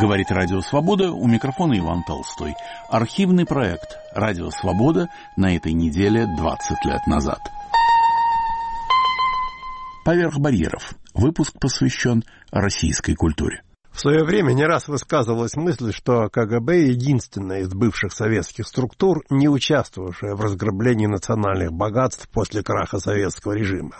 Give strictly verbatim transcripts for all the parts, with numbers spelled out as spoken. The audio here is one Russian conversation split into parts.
Говорит Радио Свобода, у микрофона Иван Толстой. Архивный проект Радио Свобода на этой неделе двадцать лет назад. Поверх барьеров. Выпуск посвящен российской культуре. В свое время не раз высказывалась мысль, что КГБ – единственная из бывших советских структур, не участвовавшая в разграблении национальных богатств после краха советского режима.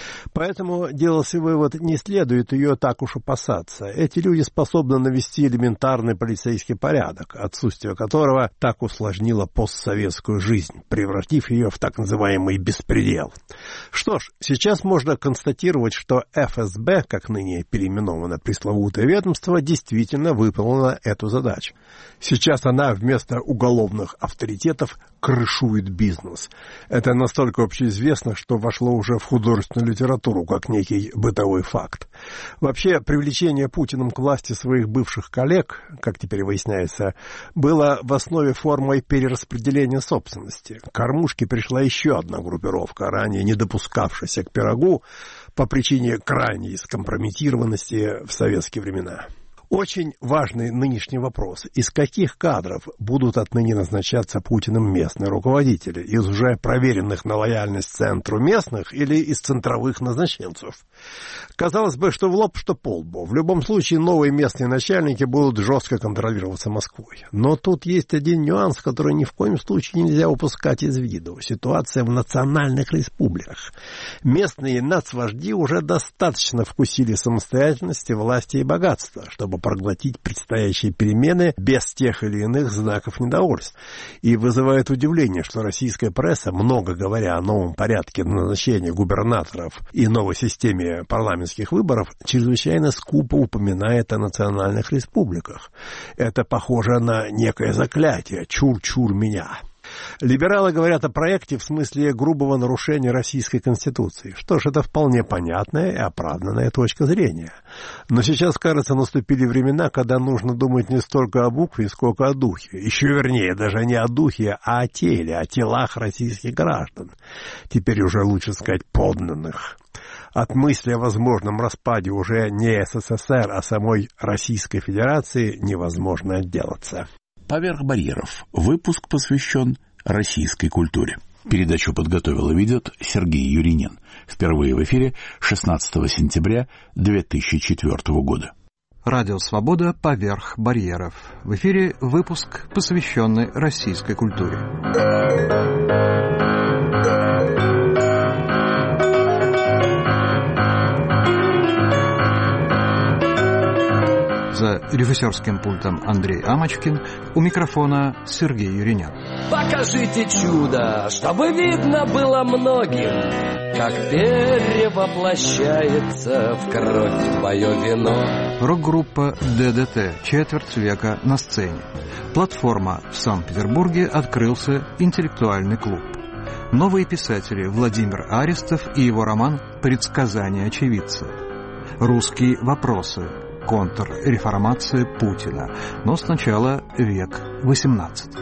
Поэтому делался вывод, не следует ее так уж опасаться. Эти люди способны навести элементарный полицейский порядок, отсутствие которого так усложнило постсоветскую жизнь, превратив ее в так называемый беспредел. Что ж, сейчас можно констатировать, что эф эс бэ, как ныне переименовано пресловутое ведомство, действительно выполнила эту задачу. Сейчас она вместо уголовных авторитетов крышует бизнес. Это настолько общеизвестно, что вошло уже в художественную литературу, как некий бытовой факт. Вообще, привлечение Путиным к власти своих бывших коллег, как теперь выясняется, было в основе формой перераспределения собственности. К кормушке пришла еще одна группировка, ранее не допускавшаяся к пирогу по причине крайней скомпрометированности в советские времена. Очень важный нынешний вопрос. Из каких кадров будут отныне назначаться Путиным местные руководители? Из уже проверенных на лояльность центру местных или из центровых назначенцев? Казалось бы, что в лоб, что по лбу. В любом случае, новые местные начальники будут жестко контролироваться Москвой. Но тут есть один нюанс, который ни в коем случае нельзя упускать из виду. Ситуация в национальных республиках. Местные нацвожди уже достаточно вкусили самостоятельности, власти и богатства, чтобы проглотить предстоящие перемены без тех или иных знаков недовольства. И вызывает удивление, что российская пресса, много говоря о новом порядке назначения губернаторов и новой системе парламентских выборов, чрезвычайно скупо упоминает о национальных республиках. Это похоже на некое заклятие «чур-чур меня». Либералы говорят о проекте в смысле грубого нарушения Российской Конституции. Что ж, это вполне понятная и оправданная точка зрения. Но сейчас, кажется, наступили времена, когда нужно думать не столько о букве, сколько о духе. Еще вернее, даже не о духе, а о теле, о телах российских граждан. Теперь уже лучше сказать подданных. От мысли о возможном распаде уже не эс эс эс эр, а самой Российской Федерации невозможно отделаться. Поверх барьеров. Выпуск посвящен российской культуре. Передачу подготовил и ведет Сергей Юринин. Впервые в эфире шестнадцатого сентября две тысячи четвёртого года. Радио «Свобода. Поверх барьеров». В эфире выпуск, посвященный российской культуре. За режиссерским пультом Андрей Амочкин, у микрофона Сергей Юринян. Покажите чудо, чтобы видно было многим, как перевоплощается в кровь твое вино. Рок-группа дэ дэ тэ. Четверть века на сцене. Платформа в Санкт-Петербурге. Открылся интеллектуальный клуб. Новые писатели Владимир Аристов и его роман «Предсказания очевидца». Русские вопросы. Контрреформация Путина. Но сначала век восемнадцатый.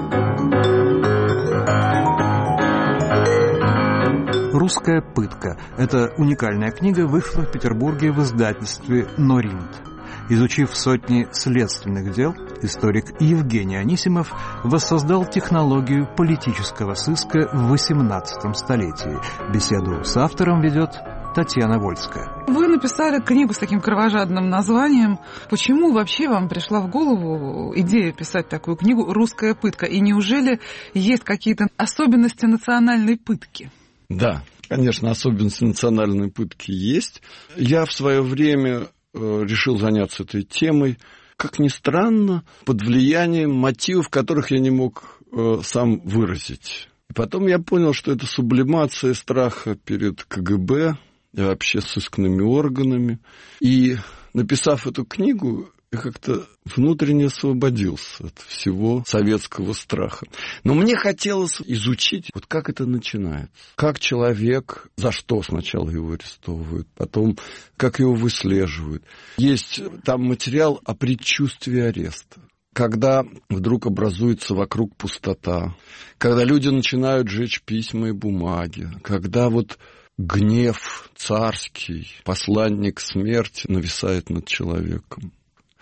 «Русская пытка». Эта уникальная книга вышла в Петербурге в издательстве «Норинд». Изучив сотни следственных дел, историк Евгений Анисимов воссоздал технологию политического сыска в восемнадцатом столетии. Беседу с автором ведет Татьяна Вольская. Вы написали книгу с таким кровожадным названием. Почему вообще вам пришла в голову идея писать такую книгу «Русская пытка»? И неужели есть какие-то особенности национальной пытки? Да, конечно, особенности национальной пытки есть. Я в свое время э, решил заняться этой темой, как ни странно, под влиянием мотивов, которых я не мог э, сам выразить. И потом я понял, что это сублимация страха перед ка гэ бэ и вообще сыскными органами. И, написав эту книгу, я как-то внутренне освободился от всего советского страха. Но мне хотелось изучить, вот как это начинается. Как человек, за что сначала его арестовывают, потом как его выслеживают. Есть там материал о предчувствии ареста. Когда вдруг образуется вокруг пустота, когда люди начинают жечь письма и бумаги, когда вот гнев царский, посланник смерти нависает над человеком.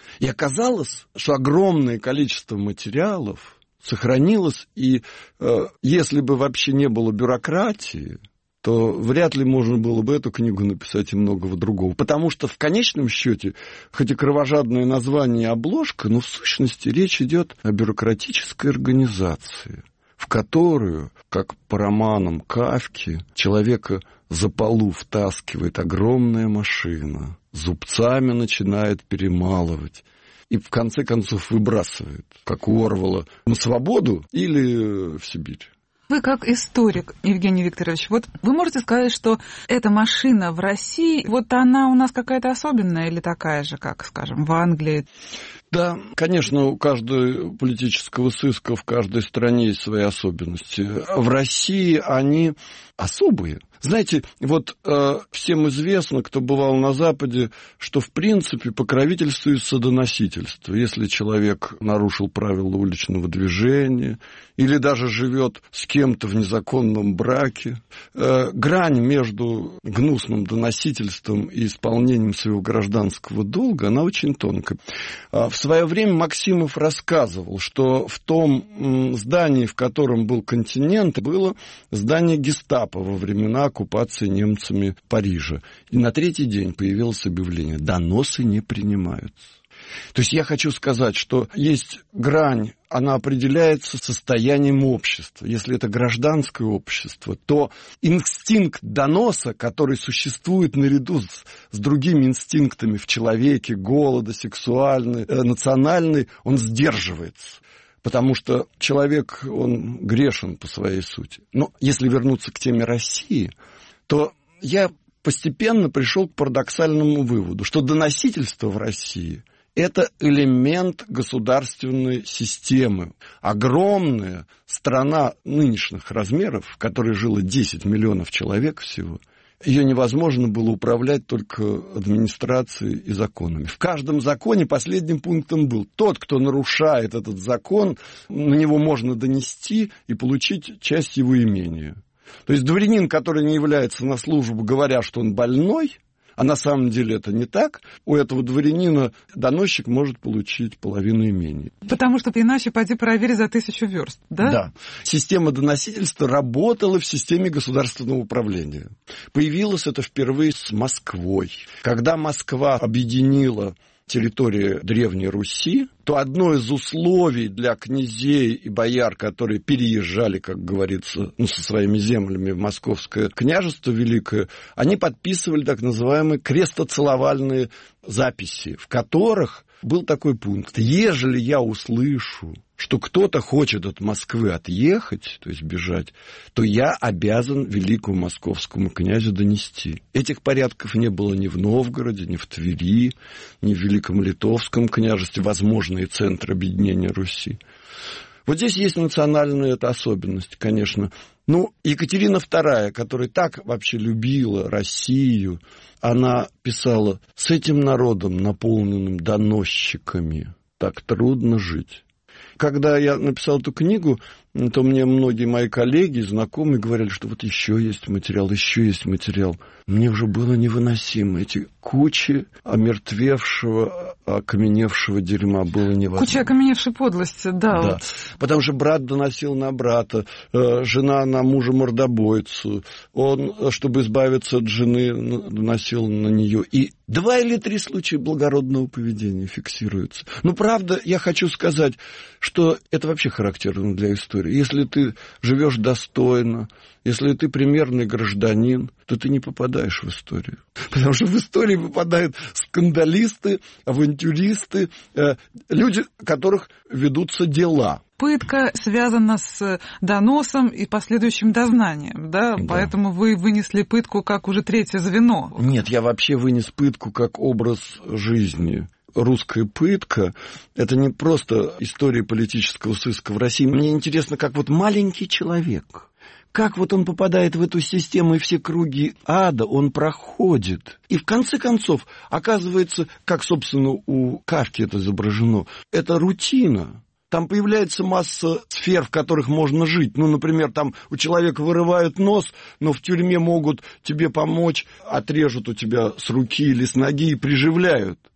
И оказалось, что огромное количество материалов сохранилось, и э, если бы вообще не было бюрократии, то вряд ли можно было бы эту книгу написать и многого другого. Потому что в конечном счете, хоть и кровожадное название и обложка, но в сущности речь идет о бюрократической организации, в которую, как по романам Кафки, человека за полу втаскивает огромная машина, зубцами начинает перемалывать и в конце концов выбрасывает, как у Орвелла, на свободу или в Сибирь. Вы как историк, Евгений Викторович, вот вы можете сказать, что эта машина в России, вот она у нас какая-то особенная или такая же, как, скажем, в Англии? Да, конечно, у каждого политического сыска в каждой стране есть свои особенности. В России они особые. Знаете, вот э, всем известно, кто бывал на Западе, что в принципе покровительствует садоносительство. Если человек нарушил правила уличного движения или даже живет с кем-то в незаконном браке, э, грань между гнусным доносительством и исполнением своего гражданского долга, она очень тонкая. В свое время Максимов рассказывал, что в том здании, в котором был «Континент», было здание гестапо во времена оккупации немцами Парижа. И на третий день появилось объявление: доносы не принимаются. То есть я хочу сказать, что есть грань, она определяется состоянием общества. Если это гражданское общество, то инстинкт доноса, который существует наряду с, с другими инстинктами в человеке, голода, сексуальный, э, национальный, он сдерживается. Потому что человек, он грешен по своей сути. Но если вернуться к теме России, то я постепенно пришел к парадоксальному выводу, что доносительство в России – это элемент государственной системы. Огромная страна нынешних размеров, в которой жило десять миллионов человек всего, ее невозможно было управлять только администрацией и законами. В каждом законе последним пунктом был: тот, кто нарушает этот закон, на него можно донести и получить часть его имения. То есть дворянин, который не является на службу, говоря, что он больной, а на самом деле это не так, у этого дворянина доносчик может получить половину имения. Потому что иначе пойди проверь за тысячу верст, да? Да. Система доносительства работала в системе государственного управления. Появилось это впервые с Москвой. Когда Москва объединила территорию Древней Руси, то одно из условий для князей и бояр, которые переезжали, как говорится, ну, со своими землями в Московское княжество Великое, они подписывали так называемые крестоцеловальные записи, в которых был такой пункт: ежели я услышу, что кто-то хочет от Москвы отъехать, то есть бежать, то я обязан великому московскому князю донести. Этих порядков не было ни в Новгороде, ни в Твери, ни в Великом Литовском княжестве, возможные центры объединения Руси. Вот здесь есть национальная эта особенность, конечно. Ну, Екатерина вторая, которая так вообще любила Россию, она писала: с этим народом, наполненным доносчиками, так трудно жить. Когда я написал эту книгу, то мне многие мои коллеги, знакомые говорили, что вот еще есть материал, еще есть материал. Мне уже было невыносимо. Эти кучи омертвевшего, окаменевшего дерьма было невозможно. Куча окаменевшей подлости, да. Да. Вот. Потому что брат доносил на брата, жена на мужа-мордобойцу. Он, чтобы избавиться от жены, доносил на нее. И два или три случая благородного поведения фиксируются. Ну, правда, я хочу сказать, что это вообще характерно для истории. Если ты живешь достойно, если ты примерный гражданин, то ты не попадаешь в историю. Потому что в историю попадают скандалисты, авантюристы, э, люди, у которых ведутся дела. Пытка связана с доносом и последующим дознанием, да? Да. Поэтому вы вынесли пытку как уже третье звено. Нет, я вообще вынес пытку как образ жизни. Русская пытка – это не просто история политического сыска в России. Мне интересно, как вот маленький человек, как вот он попадает в эту систему, и все круги ада он проходит. И в конце концов, оказывается, как, собственно, у Кафки это изображено, это рутина. Там появляется масса сфер, в которых можно жить. Ну, например, там у человека вырывают нос, но в тюрьме могут тебе помочь, отрежут у тебя с руки или с ноги и приживляют.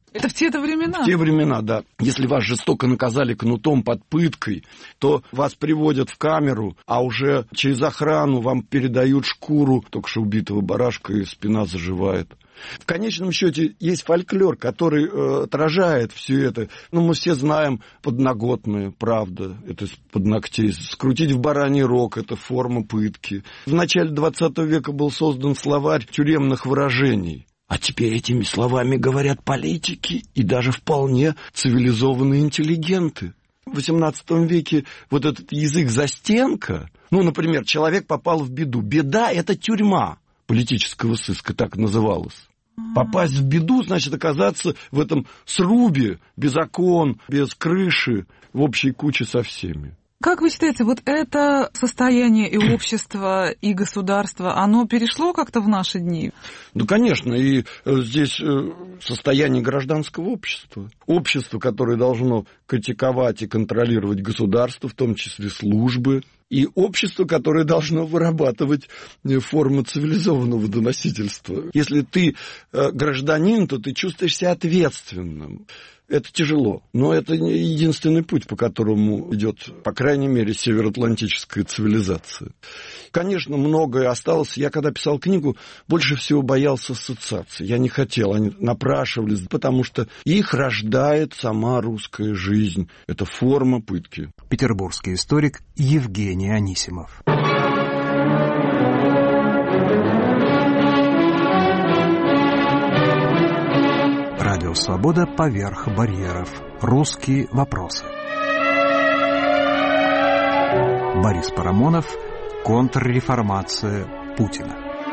Это в те-то времена? В те времена, да. Если вас жестоко наказали кнутом под пыткой, то вас приводят в камеру, а уже через охрану вам передают шкуру только что убитого барашка, и спина заживает. В конечном счете есть фольклор, который э, отражает все это. Ну, мы все знаем подноготное, правда, это под ногтей. Скрутить в бараний рог – это форма пытки. В начале двадцатого века был создан словарь тюремных выражений. А теперь этими словами говорят политики и даже вполне цивилизованные интеллигенты. В восемнадцатом веке вот этот язык застенка, ну, например, человек попал в беду. Беда – это тюрьма политического сыска, так называлась. Попасть в беду, значит, оказаться в этом срубе, без окон, без крыши, в общей куче со всеми. Как вы считаете, вот это состояние и общества, и государства, оно перешло как-то в наши дни? Ну, конечно, и здесь состояние гражданского общества. Общество, которое должно критиковать и контролировать государство, в том числе службы. И общество, которое должно вырабатывать форму цивилизованного доносительства. Если ты гражданин, то ты чувствуешь себя ответственным. Это тяжело, но это не единственный путь, по которому идет, по крайней мере, североатлантическая цивилизация. Конечно, многое осталось. Я, когда писал книгу, больше всего боялся ассоциаций. Я не хотел, они напрашивались, потому что их рождает сама русская жизнь. Это форма пытки. Петербургский историк Евгений Анисимов. Радио «Свобода» поверх барьеров. Русские вопросы. Борис Парамонов. Контрреформация Путина.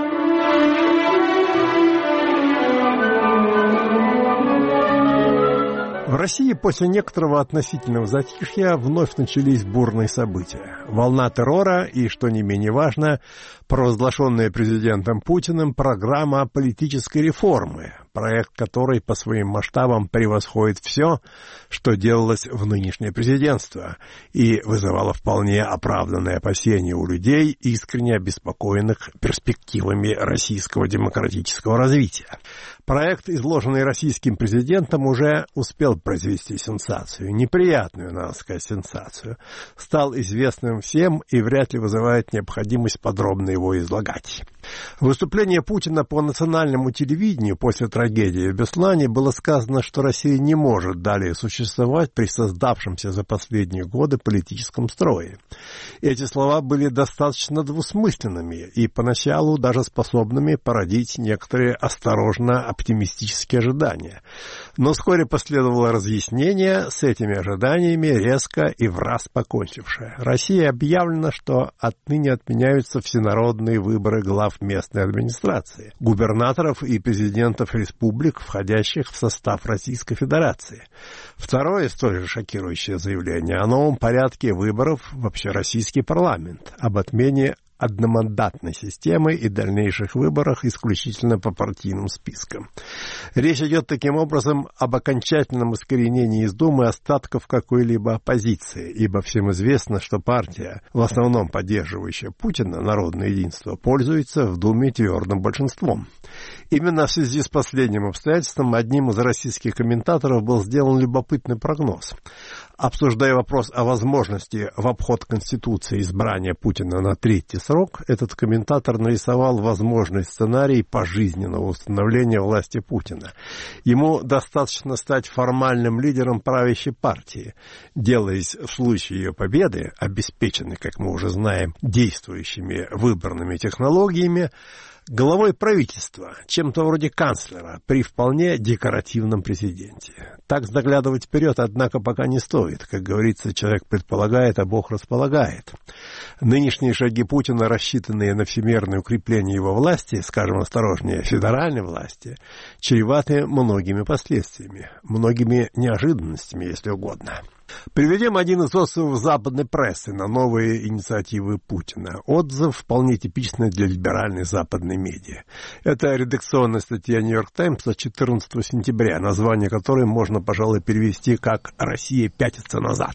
В России после некоторого относительного затишья вновь начались бурные события. Волна террора и, что не менее важно, провозглашенная президентом Путиным программа политической реформы, проект которой по своим масштабам превосходит все, что делалось в нынешнее президентство, и вызывало вполне оправданные опасения у людей, искренне обеспокоенных перспективами российского демократического развития. Проект, изложенный российским президентом, уже успел произвести сенсацию, неприятную, надо сказать, сенсацию, стал известным всем и вряд ли вызывает необходимость подробно его излагать. Выступление Путина по национальному телевидению после трагедии в Беслане было сказано, что Россия не может далее существовать при создавшемся за последние годы политическом строе. Эти слова были достаточно двусмысленными и поначалу даже способными породить некоторые осторожно оптимистические ожидания. Но вскоре последовало разъяснение, с этими ожиданиями резко и враз покончившее. Россия объявлена, что отныне отменяются всенародные выборы глав местной администрации, губернаторов и президентов республик, входящих в состав Российской Федерации. Второе, столь же шокирующее заявление о новом порядке выборов в общероссийский парламент, об отмене одномандатной системы и дальнейших выборах исключительно по партийным спискам. Речь идет таким образом об окончательном искоренении из Думы остатков какой-либо оппозиции, ибо всем известно, что партия, в основном поддерживающая Путина, Народное единство, пользуется в Думе твердым большинством. Именно в связи с последним обстоятельством одним из российских комментаторов был сделан любопытный прогноз. Обсуждая вопрос о возможности в обход Конституции избрания Путина на третий срок, этот комментатор нарисовал возможный сценарий пожизненного установления власти Путина. Ему достаточно стать формальным лидером правящей партии, делаясь в случае ее победы, обеспеченной, как мы уже знаем, действующими выборными технологиями, главой правительства, чем-то вроде канцлера, при вполне декоративном президенте. Так заглядывать вперед, однако, пока не стоит. Как говорится, человек предполагает, а Бог располагает. Нынешние шаги Путина, рассчитанные на всемирное укрепление его власти, скажем осторожнее, федеральной власти, чреваты многими последствиями, многими неожиданностями, если угодно. Приведем один из отзывов западной прессы на новые инициативы Путина. Отзыв вполне типичный для либеральной западной медиа. Это редакционная статья «Нью-Йорк Таймс» от четырнадцатого сентября, название которой можно, пожалуй, перевести как «Россия пятится назад».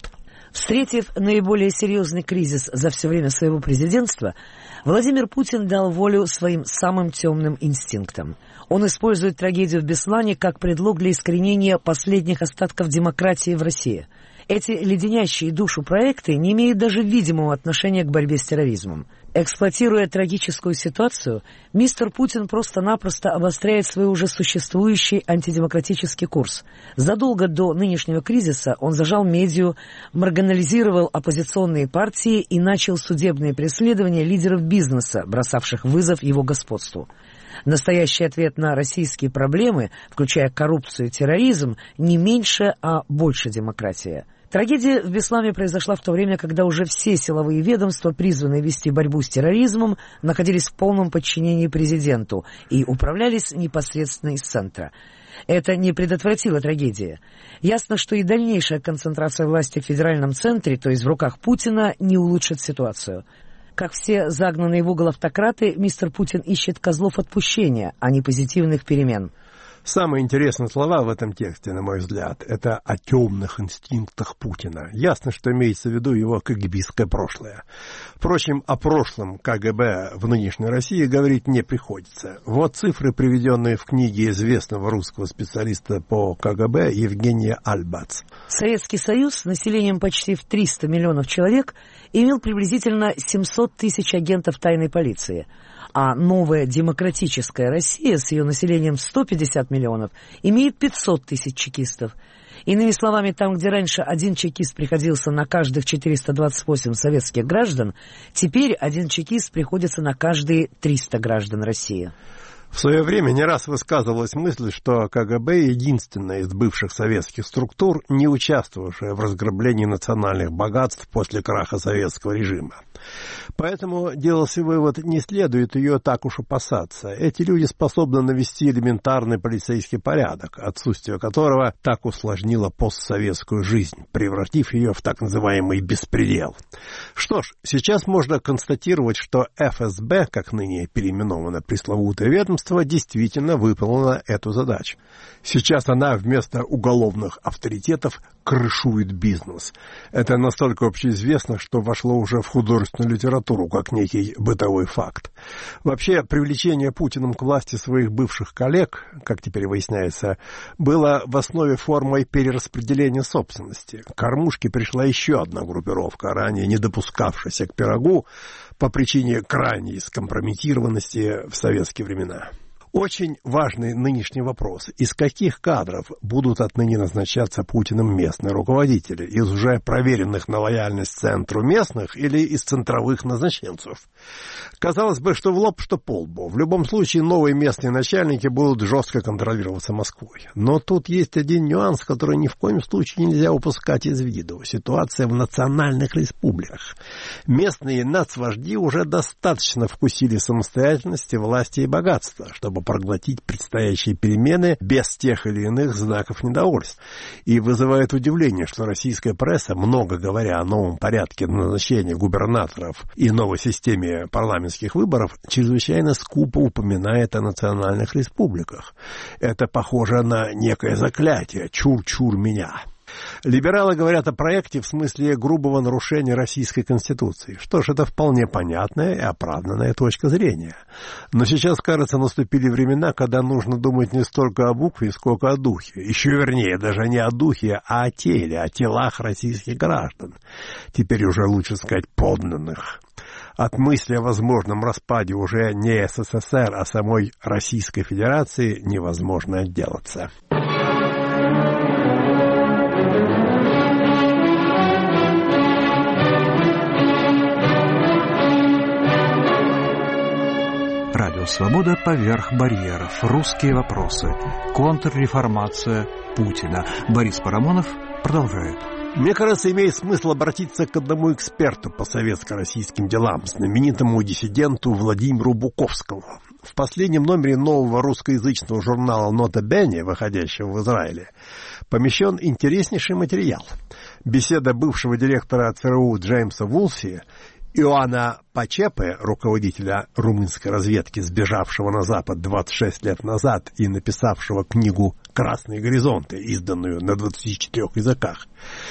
Встретив наиболее серьезный кризис за все время своего президентства, Владимир Путин дал волю своим самым темным инстинктам. Он использует трагедию в Беслане как предлог для искоренения последних остатков демократии в России. Эти леденящие душу проекты не имеют даже видимого отношения к борьбе с терроризмом. Эксплуатируя трагическую ситуацию, мистер Путин просто-напросто обостряет свой уже существующий антидемократический курс. Задолго до нынешнего кризиса он зажал медиа, маргинализировал оппозиционные партии и начал судебные преследования лидеров бизнеса, бросавших вызов его господству. Настоящий ответ на российские проблемы, включая коррупцию и терроризм, не меньше, а больше демократия. Трагедия в Беслане произошла в то время, когда уже все силовые ведомства, призванные вести борьбу с терроризмом, находились в полном подчинении президенту и управлялись непосредственно из центра. Это не предотвратило трагедии. Ясно, что и дальнейшая концентрация власти в федеральном центре, то есть в руках Путина, не улучшит ситуацию. Как все загнанные в угол автократы, мистер Путин ищет козлов отпущения, а не позитивных перемен. Самые интересные слова в этом тексте, на мой взгляд, это о темных инстинктах Путина. Ясно, что имеется в виду его кагибистское прошлое. Впрочем, о прошлом КГБ в нынешней России говорить не приходится. Вот цифры, приведенные в книге известного русского специалиста по КГБ Евгения Альбац. Советский Союз с населением почти в триста миллионов человек имел приблизительно семьсот тысяч агентов тайной полиции. А новая демократическая Россия с ее населением сто пятьдесят миллионов имеет пятьсот тысяч чекистов. Иными словами, там, где раньше один чекист приходился на каждых четыреста двадцать восемь советских граждан, теперь один чекист приходится на каждые триста граждан России. В свое время не раз высказывалась мысль, что КГБ единственная из бывших советских структур, не участвовавшая в разграблении национальных богатств после краха советского режима. Поэтому делался вывод, не следует ее так уж опасаться. Эти люди способны навести элементарный полицейский порядок, отсутствие которого так усложнило постсоветскую жизнь, превратив ее в так называемый беспредел. Что ж, сейчас можно констатировать, что эф эс бэ, как ныне переименовано пресловутое ведомство, действительно выполнила эту задачу. Сейчас она вместо уголовных авторитетов крышует бизнес. Это настолько общеизвестно, что вошло уже в художественную литературу, как некий бытовой факт. Вообще, привлечение Путиным к власти своих бывших коллег, как теперь выясняется, было в основе формой перераспределения собственности. К кормушке пришла еще одна группировка, ранее не допускавшаяся к пирогу по причине крайней скомпрометированности в советские времена. Очень важный нынешний вопрос. Из каких кадров будут отныне назначаться Путиным местные руководители? Из уже проверенных на лояльность центру местных или из центровых назначенцев? Казалось бы, что в лоб, что по лбу. В любом случае, новые местные начальники будут жестко контролироваться Москвой. Но тут есть один нюанс, который ни в коем случае нельзя упускать из виду. Ситуация в национальных республиках. Местные нацвожди уже достаточно вкусили самостоятельности, власти и богатства, чтобы проглотить предстоящие перемены без тех или иных знаков недовольства. И вызывает удивление, что российская пресса, много говоря о новом порядке назначения губернаторов и новой системе парламентских выборов, чрезвычайно скупо упоминает о национальных республиках. Это похоже на некое заклятие «чур-чур меня». Либералы говорят о проекте в смысле грубого нарушения Российской Конституции. Что ж, это вполне понятная и оправданная точка зрения. Но сейчас, кажется, наступили времена, когда нужно думать не столько о букве, сколько о духе. Еще вернее, даже не о духе, а о теле, о телах российских граждан. Теперь уже лучше сказать подданных. От мысли о возможном распаде уже не эс эс эс эр, а самой Российской Федерации невозможно отделаться. Радио «Свобода» поверх барьеров. Русские вопросы. Контрреформация Путина. Борис Парамонов продолжает. Мне кажется, имеет смысл обратиться к одному эксперту по советско-российским делам, знаменитому диссиденту Владимиру Буковскому. В последнем номере нового русскоязычного журнала «Нота Бене», выходящего в Израиле, помещен интереснейший материал. Беседа бывшего директора ЦРУ Джеймса Вулси, Иоанна Пачепе, руководителя румынской разведки, сбежавшего на Запад двадцать шесть лет назад и написавшего книгу «Красные горизонты», изданную на двадцати четырёх языках,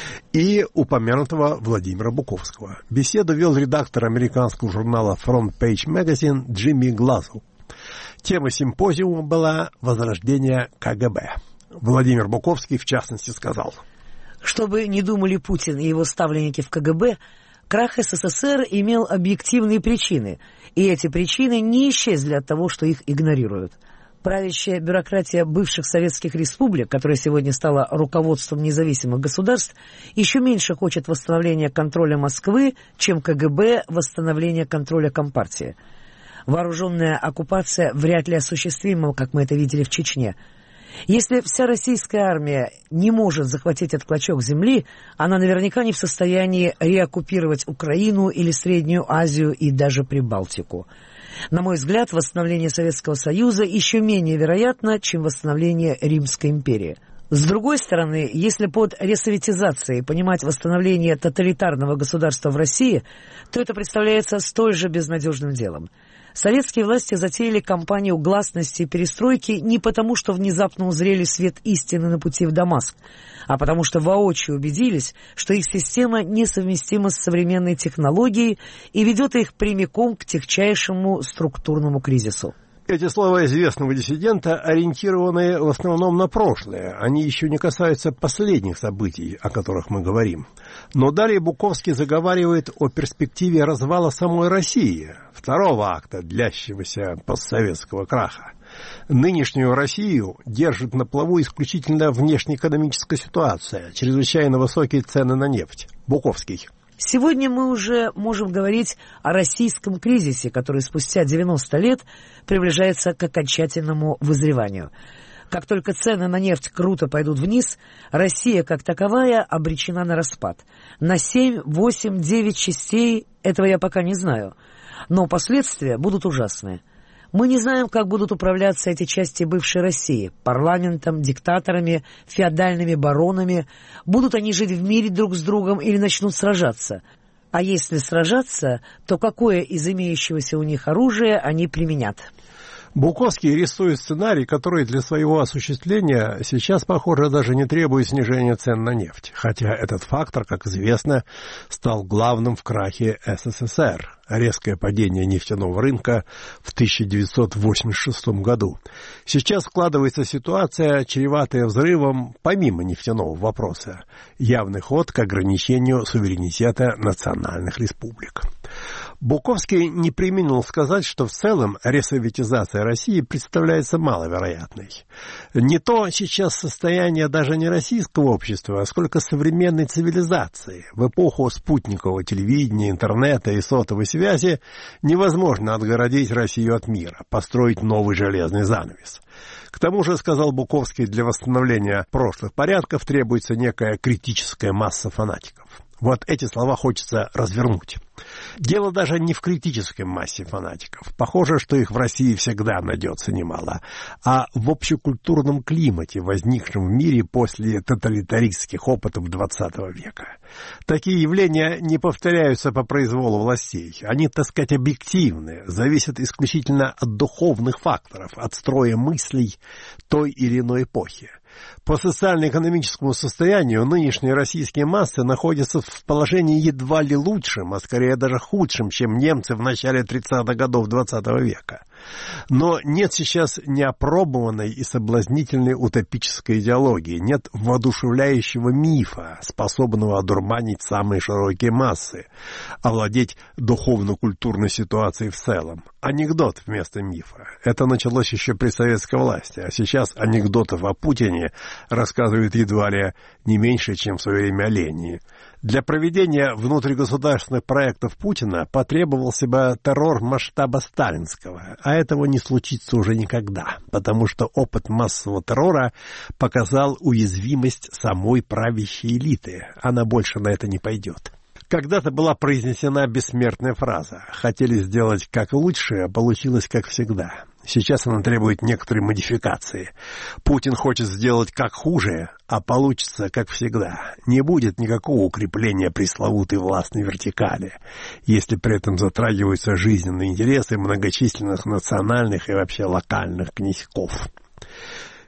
и упомянутого Владимира Буковского. Беседу вел редактор американского журнала Front Page Magazine Джимми Глазу. Тема симпозиума была «Возрождение КГБ». Владимир Буковский, в частности, сказал: «Что бы ни думали Путин и его ставленники в КГБ, крах СССР имел объективные причины, и эти причины не исчезли от того, что их игнорируют. Правящая бюрократия бывших советских республик, которая сегодня стала руководством независимых государств, еще меньше хочет восстановления контроля Москвы, чем КГБ восстановления контроля Компартии. Вооруженная оккупация вряд ли осуществима, как мы это видели в Чечне. Если вся российская армия не может захватить этот клочок земли, она наверняка не в состоянии реоккупировать Украину или Среднюю Азию и даже Прибалтику. На мой взгляд, восстановление Советского Союза еще менее вероятно, чем восстановление Римской империи. С другой стороны, если под ресоветизацией понимать восстановление тоталитарного государства в России, то это представляется столь же безнадежным делом. Советские власти затеяли кампанию гласности и перестройки не потому, что внезапно узрели свет истины на пути в Дамаск, а потому что воочию убедились, что их система несовместима с современной технологией и ведет их прямиком к тягчайшему структурному кризису. Эти слова известного диссидента ориентированы в основном на прошлое. Они еще не касаются последних событий, о которых мы говорим. Но далее Буковский заговаривает о перспективе развала самой России, второго акта длящегося постсоветского краха. Нынешнюю Россию держит на плаву исключительно внешнеэкономическая ситуация, чрезвычайно высокие цены на нефть. Буковский. Сегодня мы уже можем говорить о российском кризисе, который спустя девяносто лет приближается к окончательному вызреванию. Как только цены на нефть круто пойдут вниз, Россия как таковая обречена на распад. На семь, восемь, девять частей этого я пока не знаю, но последствия будут ужасные. Мы не знаем, как будут управляться эти части бывшей России – парламентом, диктаторами, феодальными баронами. Будут они жить в мире друг с другом или начнут сражаться? А если сражаться, то какое из имеющегося у них оружия они применят? Буковский рисует сценарий, который для своего осуществления сейчас, похоже, даже не требует снижения цен на нефть. Хотя этот фактор, как известно, стал главным в крахе СССР. Резкое падение нефтяного рынка в тысяча девятьсот восемьдесят шестом году. Сейчас складывается ситуация, чреватая взрывом помимо нефтяного вопроса. Явный ход к ограничению суверенитета национальных республик. Буковский не преминул сказать, что в целом ресоветизация России представляется маловероятной. Не то сейчас состояние даже не российского общества, а сколько современной цивилизации. В эпоху спутникового телевидения, интернета и сотовой связи невозможно отгородить Россию от мира, построить новый железный занавес. К тому же, сказал Буковский, для восстановления прошлых порядков требуется некая критическая масса фанатиков. Вот эти слова хочется развернуть. Дело даже не в критической массе фанатиков. Похоже, что их в России всегда найдется немало, а в общекультурном климате, возникшем в мире после тоталитаристских опытов двадцатого века. Такие явления не повторяются по произволу властей. Они, так сказать, объективны, зависят исключительно от духовных факторов, от строя мыслей той или иной эпохи. По социально-экономическому состоянию нынешние российские массы находятся в положении едва ли лучшем, а скорее даже худшем, чем немцы в начале тридцатых годов двадцатого века. Но нет сейчас неопробованной и соблазнительной утопической идеологии, нет воодушевляющего мифа, способного одурманить самые широкие массы, овладеть духовно-культурной ситуацией в целом. Анекдот вместо мифа. Это началось еще при советской власти, а сейчас анекдотов о Путине рассказывают едва ли не меньше, чем в свое время о Ленине. Для проведения внутригосударственных проектов Путина потребовался бы террор масштаба сталинского, а этого не случится уже никогда, потому что опыт массового террора показал уязвимость самой правящей элиты. Она больше на это не пойдет. Когда-то была произнесена бессмертная фраза: «Хотели сделать как лучше, а получилось как всегда». Сейчас она требует некоторой модификации. Путин хочет сделать как хуже, а получится как всегда. Не будет никакого укрепления пресловутой властной вертикали, если при этом затрагиваются жизненные интересы многочисленных национальных и вообще локальных князьков.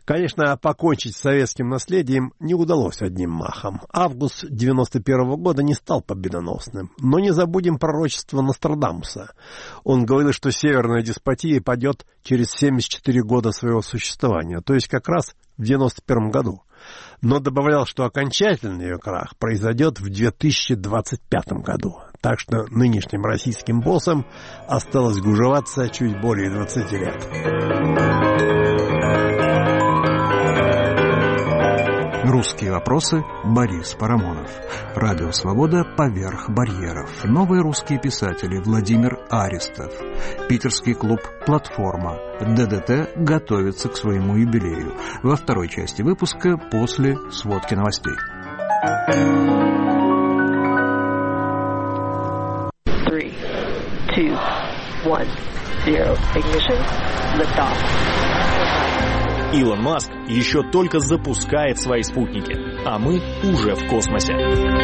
Конечно, покончить с советским наследием не удалось одним махом. Август девяносто первого года не стал победоносным. Но не забудем пророчество Нострадамуса. Он говорил, что северная деспотия падет через семьдесят четыре года своего существования, то есть как раз в девяносто первом году. Но добавлял, что окончательный ее крах произойдет в две тысячи двадцать пятом году. Так что нынешним российским боссам осталось гужеваться чуть более двадцати лет. Русские вопросы. Борис Парамонов. Радио «Свобода» поверх барьеров. Новые русские писатели. Владимир Аристов. Питерский клуб «Платформа». ДДТ готовится к своему юбилею. Во второй части выпуска после сводки новостей. Three, two, one, zero. Ignition. Lift off. Илон Маск еще только запускает свои спутники, а мы уже в космосе.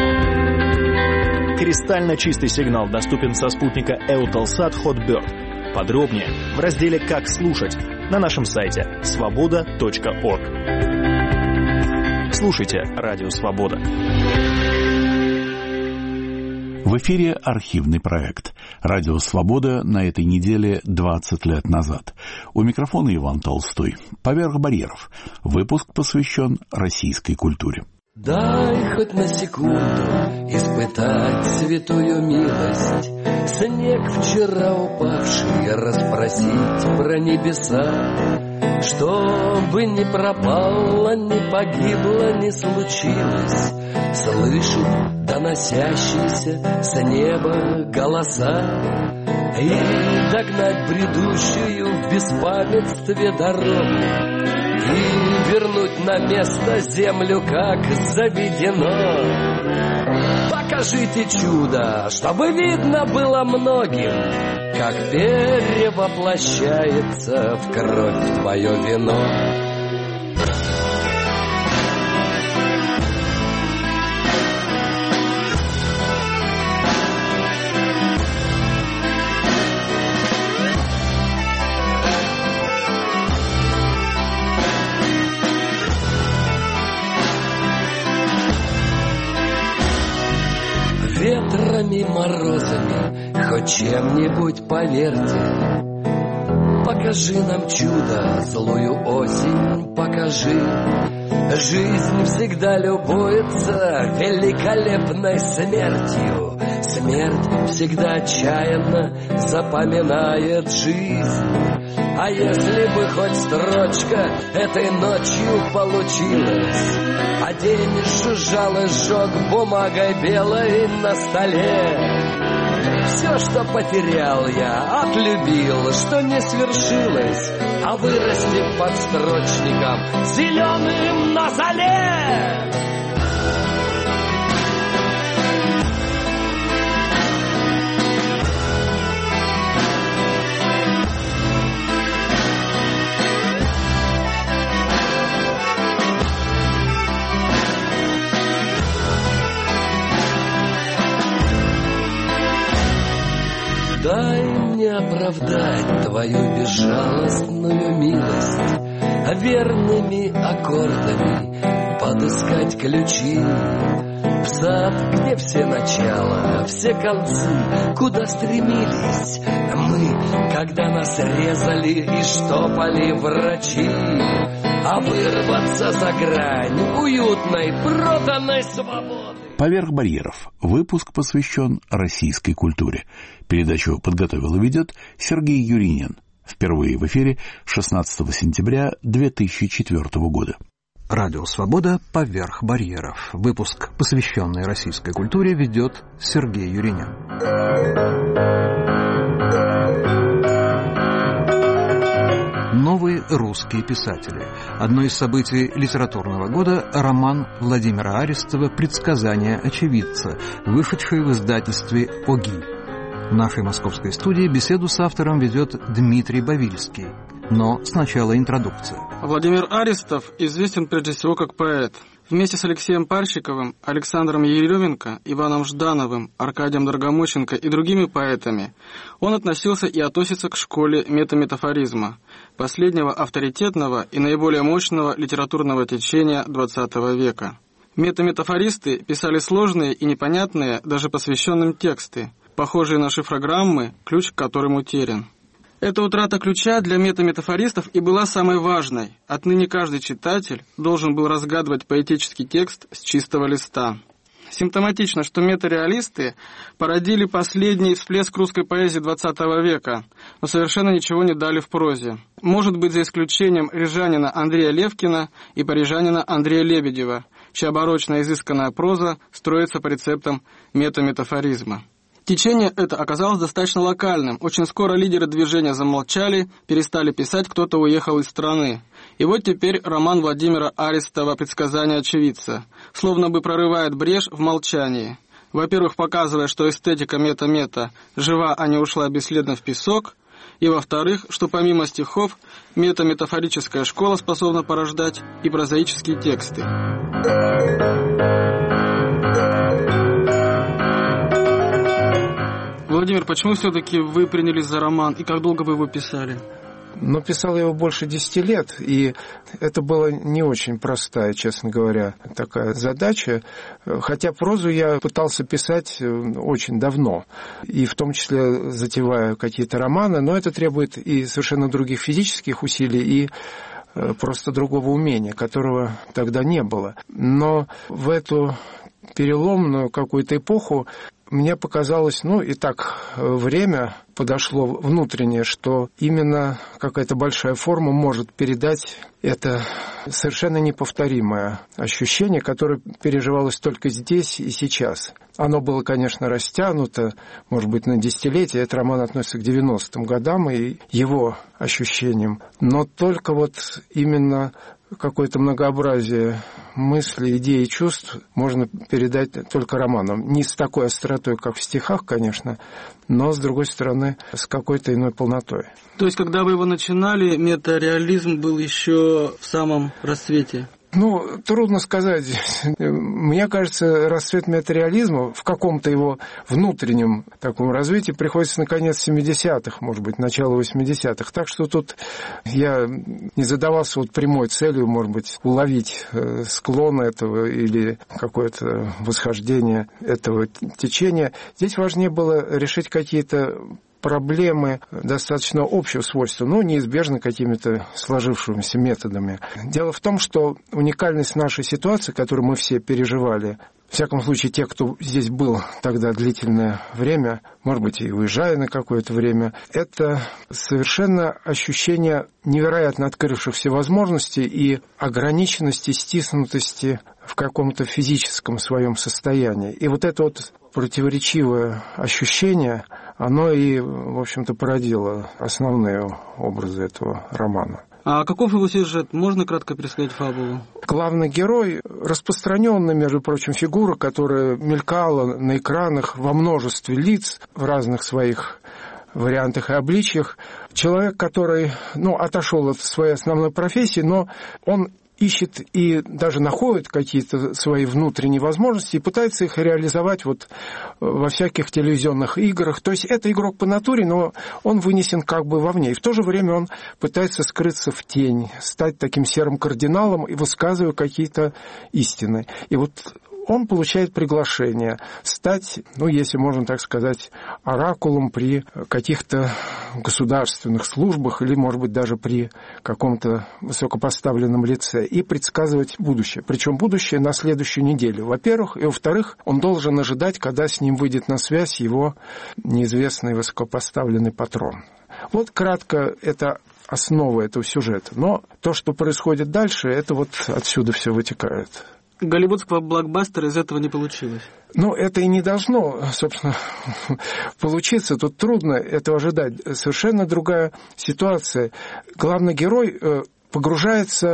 Кристально чистый сигнал доступен со спутника Eutelsat Hotbird. Подробнее в разделе «Как слушать» на нашем сайте свобода точка орг. Слушайте Радио Свобода. В эфире архивный проект «Радио Свобода» на этой неделе двадцать лет назад. У микрофона Иван Толстой. «Поверх барьеров». Выпуск посвящен российской культуре. Дай хоть на секунду испытать святую милость, снег вчера упавший расспросить про небеса, чтобы не пропало, не погибло, не случилось, слышать доносящиеся с неба голоса и догнать бредущую в беспамятстве дорогу и вернуть на место землю, как заведено. Покажите чудо, чтобы видно было многим, как перевоплощается в кровь твое вино. Ветрами, морозами, хоть чем-нибудь поверьте. Покажи нам чудо, злую осень, покажи. Жизнь всегда любуется великолепной смертью. Смерть всегда отчаянно запоминает жизнь. А если бы хоть строчка этой ночью получилась, а день жужжал и сжег бумагой белой на столе, все, что потерял я, отлюбил, что не свершилось, а вырастет под строчником зеленым на зале. Дай мне оправдать твою безжалостную милость, верными аккордами подыскать ключи в сад, где все начала, все концы, куда стремились мы, когда нас резали и штопали врачи, а вырваться за грань уютной проданной свободы. «Поверх барьеров». Выпуск посвящен российской культуре. Передачу подготовил и ведет Сергей Юринин. Впервые в эфире шестнадцатого сентября две тысячи четвёртого года. Радио «Свобода» поверх барьеров. Выпуск, посвященный российской культуре, ведет Сергей Юринин. Новые русские писатели. Одно из событий литературного года – роман Владимира Аристова «Предсказания очевидца», вышедший в издательстве «Оги». В нашей московской студии беседу с автором ведет Дмитрий Бавильский. Но сначала интродукция. Владимир Аристов известен прежде всего как поэт. Вместе с Алексеем Парщиковым, Александром Еременко, Иваном Ждановым, Аркадием Доргомощенко и другими поэтами он относился и относится к школе метаметафоризма, последнего авторитетного и наиболее мощного литературного течения двадцатого века. Метаметафористы писали сложные и непонятные, даже посвященным тексты, похожие на шифрограммы, ключ к которым утерян. Эта утрата ключа для метаметафористов и была самой важной. Отныне каждый читатель должен был разгадывать поэтический текст с чистого листа. Симптоматично, что метареалисты породили последний всплеск русской поэзии двадцатого века, но совершенно ничего не дали в прозе. Может быть, за исключением рижанина Андрея Левкина и парижанина Андрея Лебедева, чья барочная изысканная проза строится по рецептам метаметафоризма. Течение это оказалось достаточно локальным. Очень скоро лидеры движения замолчали, перестали писать, кто-то уехал из страны. И вот теперь роман Владимира Аристова «Предсказание очевидца» словно бы прорывает брешь в молчании. Во-первых, показывая, что эстетика мета-мета жива, а не ушла бесследно в песок. И во-вторых, что помимо стихов, метаметафорическая школа способна порождать и прозаические тексты. Владимир, почему все-таки вы принялись за роман, и как долго вы его писали? Ну, писал я его больше десяти лет, и это была не очень простая, честно говоря, такая задача. Хотя прозу я пытался писать очень давно, и в том числе затевая какие-то романы, но это требует и совершенно других физических усилий, и просто другого умения, которого тогда не было. Но в эту переломную какую-то эпоху мне показалось, ну и так время подошло внутреннее, что именно какая-то большая форма может передать это совершенно неповторимое ощущение, которое переживалось только здесь и сейчас. Оно было, конечно, растянуто, может быть, на десятилетия. Этот роман относится к девяностым годам и его ощущениям. Но только вот именно какое-то многообразие мыслей, идей и чувств можно передать только романом. Не с такой остротой, как в стихах, конечно, но, с другой стороны, с какой-то иной полнотой. То есть, когда вы его начинали, метареализм был еще в самом расцвете? Ну, трудно сказать. Мне кажется, расцвет метареализма в каком-то его внутреннем таком развитии приходится на конец семидесятых, может быть, начало восьмидесятых. Так что тут я не задавался вот прямой целью, может быть, уловить склон этого или какое-то восхождение этого течения. Здесь важнее было решить какие-то проблемы достаточно общего свойства, но неизбежно какими-то сложившимися методами. Дело в том, что уникальность нашей ситуации, которую мы все переживали, в всяком случае, те, кто здесь был тогда длительное время, может быть, и уезжая на какое-то время, это совершенно ощущение невероятно открывшихся возможностей и ограниченности, стиснутости в каком-то физическом своем состоянии. И вот это вот противоречивое ощущение, оно и, в общем-то, породило основные образы этого романа. А каков его сюжет? Можно кратко пересказать фабулу? Главный герой — распространенная, между прочим, фигура, которая мелькала на экранах во множестве лиц в разных своих вариантах и обличьях. Человек, который, ну, отошел от своей основной профессии, но он ищет и даже находит какие-то свои внутренние возможности и пытается их реализовать вот во всяких телевизионных играх. То есть это игрок по натуре, но он вынесен как бы вовне. И в то же время он пытается скрыться в тень, стать таким серым кардиналом и высказывая какие-то истины. И вот он получает приглашение стать, ну, если можно так сказать, оракулом при каких-то государственных службах или, может быть, даже при каком-то высокопоставленном лице и предсказывать будущее. Причем будущее на следующую неделю, во-первых. И, во-вторых, он должен ожидать, когда с ним выйдет на связь его неизвестный высокопоставленный патрон. Вот кратко это основа этого сюжета. Но то, что происходит дальше, это вот отсюда все вытекает. Голливудского блокбастера из этого не получилось. Ну, это и не должно, собственно, получиться. Тут трудно этого ожидать. Совершенно другая ситуация. Главный герой погружается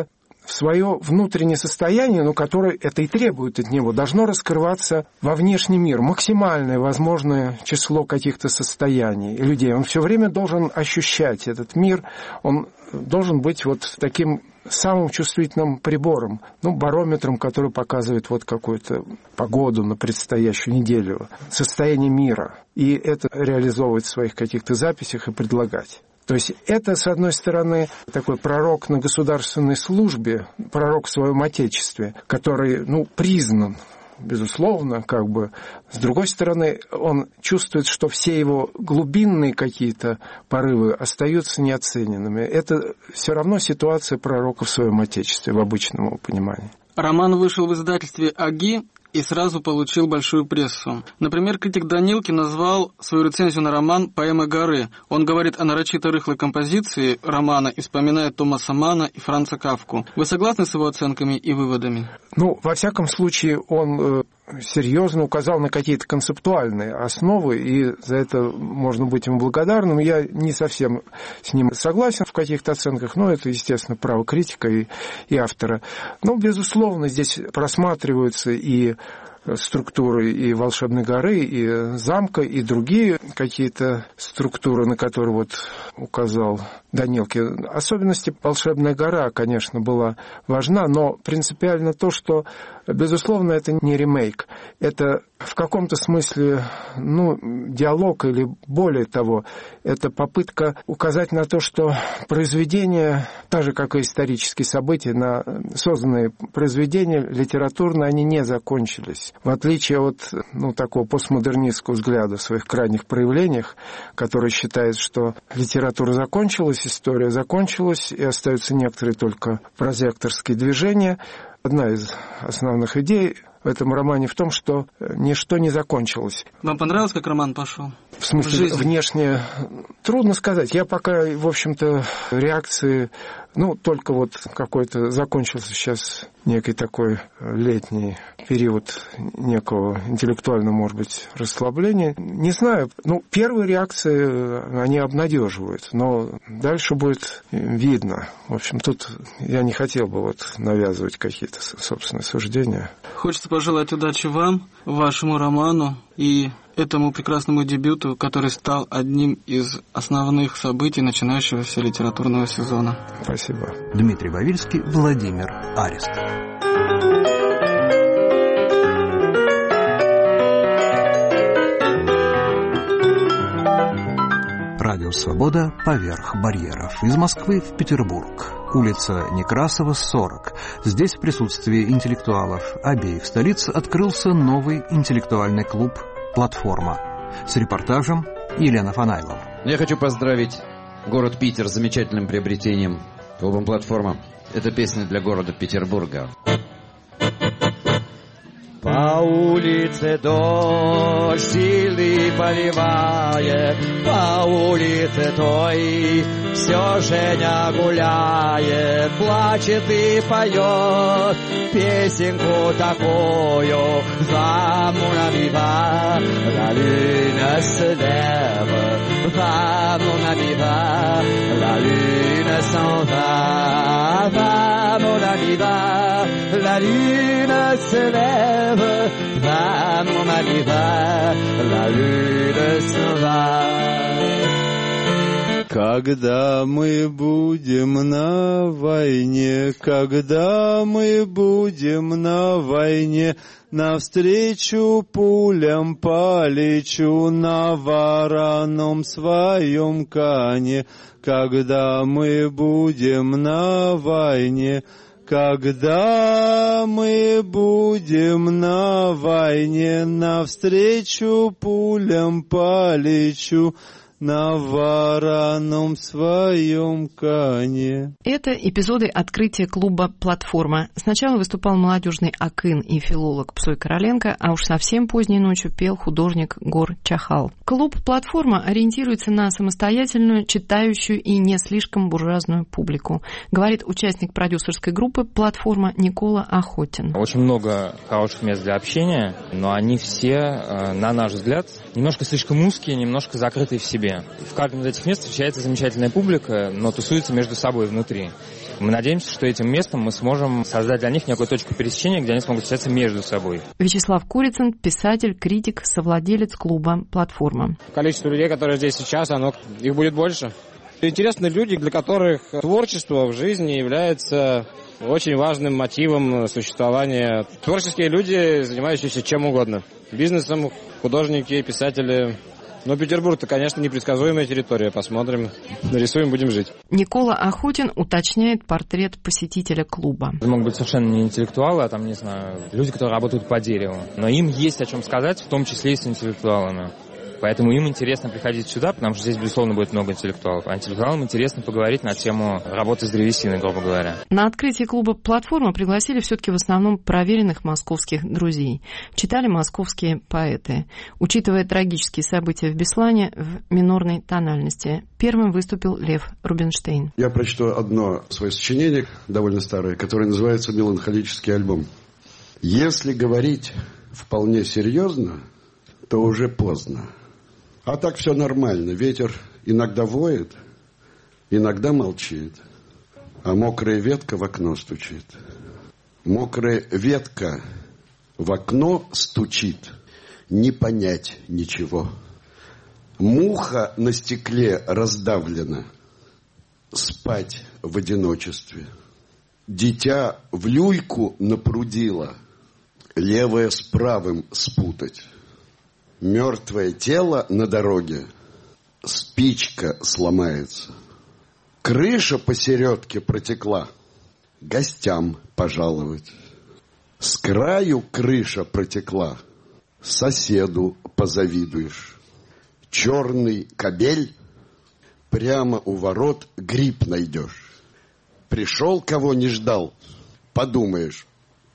свое внутреннее состояние, но которое это и требует от него, должно раскрываться во внешний мир. Максимальное возможное число каких-то состояний людей. Он все время должен ощущать этот мир, он должен быть вот таким самым чувствительным прибором, ну, барометром, который показывает вот какую-то погоду на предстоящую неделю, состояние мира. И это реализовывать в своих каких-то записях и предлагать. То есть это, с одной стороны, такой пророк на государственной службе, пророк в своем отечестве, который, ну, признан, безусловно, как бы. С другой стороны, он чувствует, что все его глубинные какие-то порывы остаются неоцененными. Это все равно ситуация пророка в своем отечестве, в обычном его понимании. Роман вышел в издательстве «Аги» и сразу получил большую прессу. Например, критик Данилкин назвал свою рецензию на роман «Поэма горы». Он говорит о нарочито рыхлой композиции романа и вспоминает Томаса Манна и Франца Кафку. Вы согласны с его оценками и выводами? Ну, во всяком случае, он серьезно указал на какие-то концептуальные основы, и за это можно быть ему благодарным. Я не совсем с ним согласен в каких-то оценках, но это, естественно, право критика и, и автора. Но, безусловно, здесь просматриваются и структуры и «Волшебной горы», и «Замка», и другие какие-то структуры, на которые вот указал Данилкин. Особенности «Волшебная гора», конечно, была важна, но принципиально то, что, безусловно, это не ремейк. Это в каком-то смысле, ну, диалог или более того, это попытка указать на то, что произведения, так же, как и исторические события, на созданные произведения литературные, они не закончились. В отличие от, ну, такого постмодернистского взгляда в своих крайних проявлениях, который считает, что литература закончилась, история закончилась, и остаются некоторые только прозекторские движения. Одна из основных идей в этом романе в том, что ничто не закончилось. Вам понравилось, как роман пошел? В смысле, в внешне трудно сказать. Я пока, в общем-то, реакции, ну, только вот какой-то закончился сейчас некий такой летний период некого интеллектуального, может быть, расслабления. Не знаю. Ну, первые реакции, они обнадеживают, но дальше будет видно. В общем, тут я не хотел бы вот навязывать какие-то собственные суждения. Хочется пожелать удачи вам, вашему роману и этому прекрасному дебюту, который стал одним из основных событий начинающегося литературного сезона. Спасибо. Дмитрий Вавильский, Владимир Арестов. Радио «Свобода» поверх барьеров. Из Москвы в Петербург. Улица Некрасова, сорок. Здесь в присутствии интеллектуалов обеих столиц открылся новый интеллектуальный клуб «Платформа». С репортажем Елена Фанайлова. Я хочу поздравить город Питер с замечательным приобретением клубом «Платформа». Это песня для города Петербурга. По улице дождь сильный поливает, по улице той все Женя гуляет, плачет и поет песенку такую. Va mon ami va, la lune se lève, va mon ami va, la lune s'en va, va mon ami va, la lune se lève. Va, mon ami, va, la lune s'en va. Когда мы будем на войне, когда мы будем на войне, навстречу пулям полечу на вороном своем коне. Когда мы будем на войне, когда мы будем на войне, навстречу пулям полечу на вороном своем коне. Это эпизоды открытия клуба «Платформа». Сначала выступал молодежный акын и филолог Псой Короленко, а уж совсем поздней ночью пел художник Гор Чахал. Клуб «Платформа» ориентируется на самостоятельную, читающую и не слишком буржуазную публику, говорит участник продюсерской группы «Платформа» Никола Охотин. Очень много хороших мест для общения, но они все, на наш взгляд, немножко слишком узкие, немножко закрытые в себе. В каждом из этих мест встречается замечательная публика, но тусуется между собой внутри. Мы надеемся, что этим местом мы сможем создать для них некую точку пересечения, где они смогут встречаться между собой. Вячеслав Курицын, писатель, критик, совладелец клуба «Платформа». Количество людей, которые здесь сейчас, оно, их будет больше. Интересны люди, для которых творчество в жизни является очень важным мотивом существования. Творческие люди, занимающиеся чем угодно. Бизнесом, художники, писатели. Но Петербург-то, конечно, непредсказуемая территория. Посмотрим, нарисуем, будем жить. Никола Охотин уточняет портрет посетителя клуба. Это могут быть совершенно не интеллектуалы, а там, не знаю, люди, которые работают по дереву. Но им есть о чем сказать, в том числе и с интеллектуалами. Поэтому им интересно приходить сюда, потому что здесь, безусловно, будет много интеллектуалов. А интеллектуалам интересно поговорить на тему работы с древесиной, грубо говоря. На открытие клуба «Платформа» пригласили все-таки в основном проверенных московских друзей. Читали московские поэты. Учитывая трагические события в Беслане в минорной тональности, первым выступил Лев Рубинштейн. Я прочту одно свое сочинение, довольно старое, которое называется «Меланхолический альбом». Если говорить вполне серьезно, то уже поздно. А так все нормально. Ветер иногда воет, иногда молчит. А мокрая ветка в окно стучит. Мокрая ветка в окно стучит. Не понять ничего. Муха на стекле раздавлена. Спать в одиночестве. Дитя в люльку напрудило. Левое с правым спутать. Мертвое тело на дороге, спичка сломается. Крыша посередке протекла, гостям пожаловать. С краю крыша протекла, соседу позавидуешь. Черный кабель, прямо у ворот гриб найдешь. Пришел, кого не ждал, подумаешь.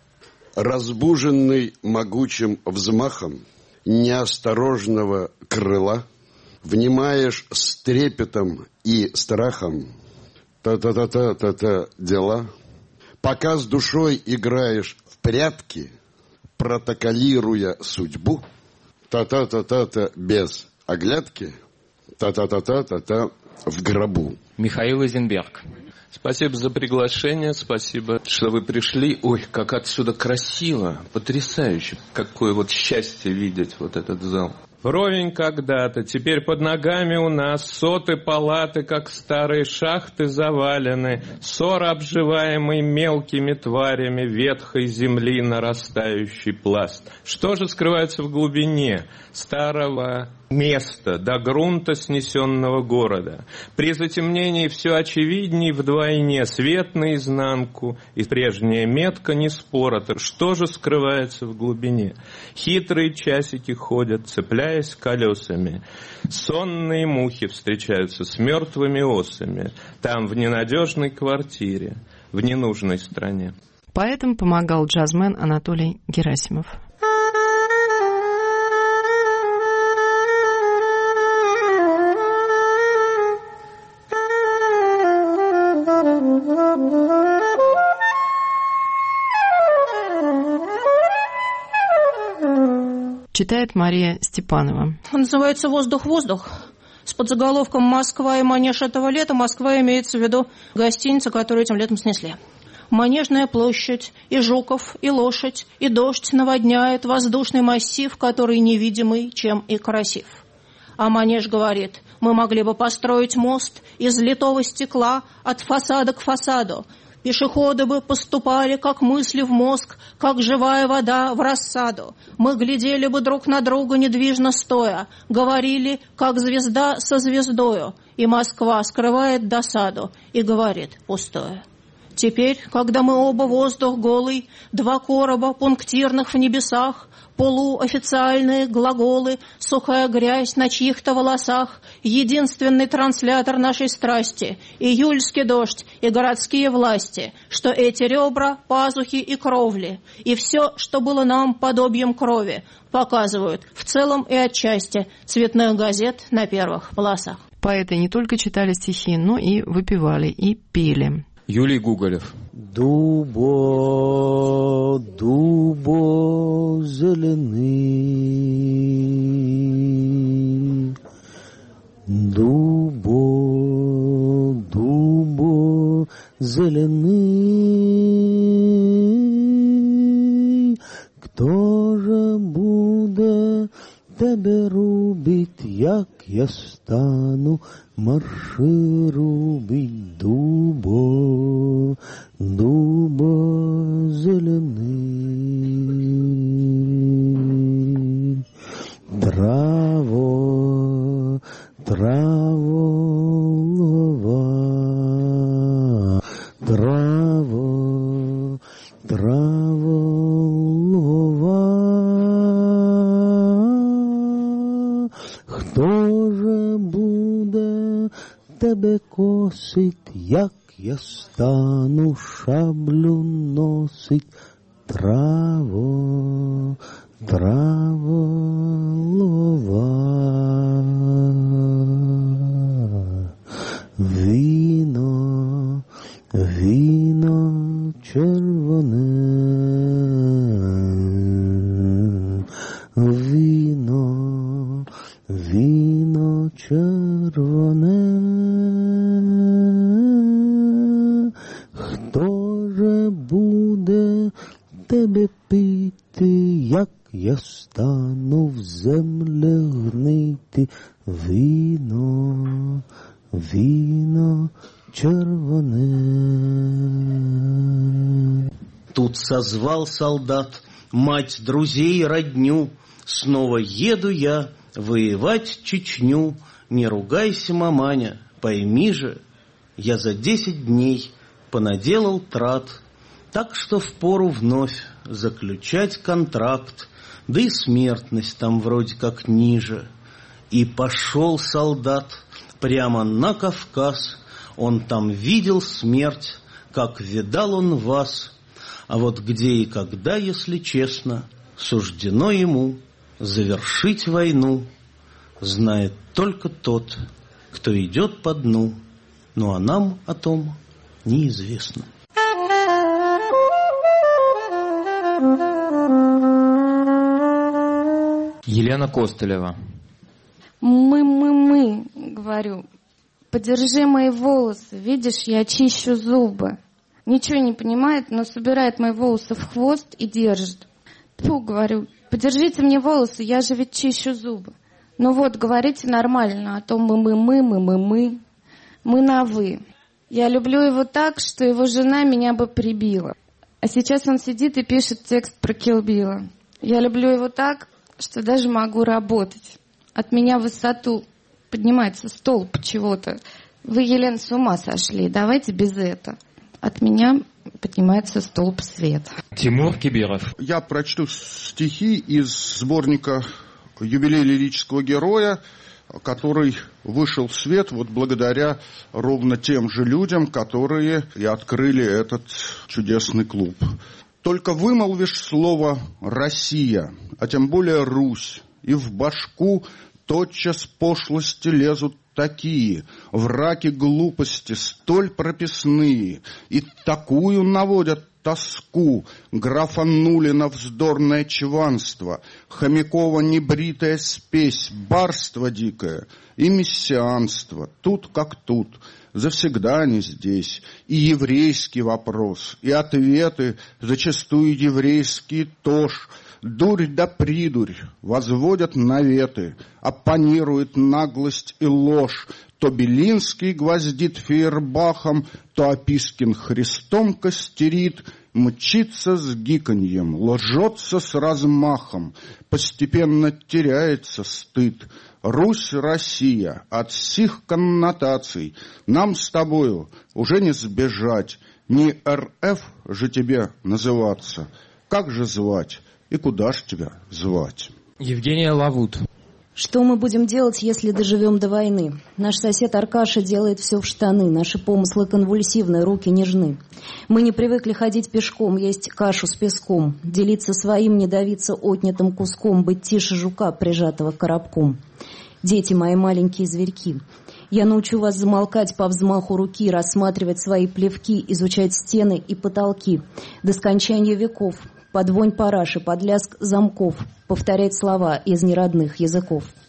Разбуженный могучим взмахом неосторожного крыла, внимаешь с трепетом и страхом та-та-та-та-та-та дела, пока с душой играешь в прятки, протоколируя судьбу, та-та-та-та-та без оглядки, та-та-та-та-та-та в гробу. Михаил Изенберг. Спасибо за приглашение, спасибо, что вы пришли. Ой, как отсюда красиво, потрясающе. Какое вот счастье видеть вот этот зал. Вровень когда-то, теперь под ногами у нас соты палаты, как старые шахты, завалены, сор, обживаемый мелкими тварями ветхой земли, нарастающий пласт. Что же скрывается в глубине старого места до грунта снесенного города? При затемнении все очевидней вдвойне, свет наизнанку, и прежняя метка не спорота. Что же скрывается в глубине? Хитрые часики ходят, цепляясь колесами. Сонные мухи встречаются с мертвыми осами. Там, в ненадежной квартире, в ненужной стране. Поэтому помогал джазмен Анатолий Герасимов. Читает Мария Степанова. Называется «Воздух-воздух». С подзаголовком «Москва и манеж этого лета». Москва имеется в виду гостиница, которую этим летом снесли. Манежная площадь, и Жуков, и лошадь, и дождь наводняет воздушный массив, который невидимый, чем и красив. А манеж говорит: мы могли бы построить мост из литого стекла от фасада к фасаду. Пешеходы бы поступали, как мысли в мозг, как живая вода в рассаду. Мы глядели бы друг на друга недвижно стоя, говорили, как звезда со звездою. И Москва скрывает досаду и говорит пустое. Теперь, когда мы оба воздух голый, два короба пунктирных в небесах, полуофициальные глаголы, сухая грязь на чьих-то волосах, единственный транслятор нашей страсти, июльский дождь и городские власти, что эти ребра, пазухи и кровли, и все, что было нам подобием крови, показывают в целом и отчасти цветных газет на первых полосах. Поэты не только читали стихи, но и выпевали, и пели. Юлий Гуголев. Дубо, дубо зеленый, дубо, дубо зеленый. зелений, хто же буде тебе рубить, як я стану марши рубить, дубо, дубо зелений. Траво, траволова, траво, траволова. Хто же буде тебе косить, як я стану шаблю носить? Траво, траволова. Віно, віно червоне, віно, віно червоне. Хто же буде тебе пити, як я стану в землі гнити? Віно, віно червоне. Тут созвал солдат мать, друзей, родню. Снова еду я воевать Чечню. Не ругайся, маманя, пойми же, я за десять дней понаделал трат, так что впору вновь заключать контракт, да и смертность там вроде как ниже. И пошел солдат прямо на Кавказ, он там видел смерть, как видал он вас. А вот где и когда, если честно, суждено ему завершить войну, знает только тот, кто идет по дну, ну а нам о том неизвестно. Елена Костылева. Мы-мы-мы, говорю, подержи мои волосы, видишь, я чищу зубы. Ничего не понимает, но собирает мои волосы в хвост и держит. Фу, говорю, подержите мне волосы, я же ведь чищу зубы. Ну вот, говорите нормально, а то мы-мы-мы, мы-мы-мы, мы на «вы». Я люблю его так, что его жена меня бы прибила. А сейчас он сидит и пишет текст про Килл Билла. Я люблю его так, что даже могу работать. От меня в высоту поднимается столб чего-то. Вы, Елена, с ума сошли, давайте без этого. От меня поднимается столб света. Тимур Кибиров. Я прочту стихи из сборника «Юбилей лирического героя», который вышел в свет вот благодаря ровно тем же людям, которые и открыли этот чудесный клуб. Только вымолвишь слово «Россия», а тем более «Русь», и в башку тотчас пошлости лезут такие, враки глупости столь прописные, и такую наводят тоску графа Нулина вздорное чванство, Хомякова небритая спесь, барство дикое и мессианство. Тут как тут, завсегда они здесь, и еврейский вопрос, и ответы зачастую еврейские тоже. Дурь да придурь возводят наветы, оппонирует наглость и ложь. То Белинский гвоздит Фейербахом, то Опискин Христом костерит, мчится с гиканьем, лжется с размахом, постепенно теряется стыд. Русь, Россия, от сих коннотаций нам с тобою уже не сбежать. Не эр эф же тебе называться, как же звать? И куда ж тебя звать? Евгения Лавут. Что мы будем делать, если доживем до войны? Наш сосед Аркаша делает все в штаны, наши помыслы конвульсивны, руки нежны. Мы не привыкли ходить пешком, есть кашу с песком, делиться своим, не давиться отнятым куском, быть тише жука, прижатого коробком. Дети мои маленькие зверьки, я научу вас замолкать по взмаху руки, рассматривать свои плевки, изучать стены и потолки до скончания веков. Под вонь параши, под лязг замков, повторять слова из неродных языков.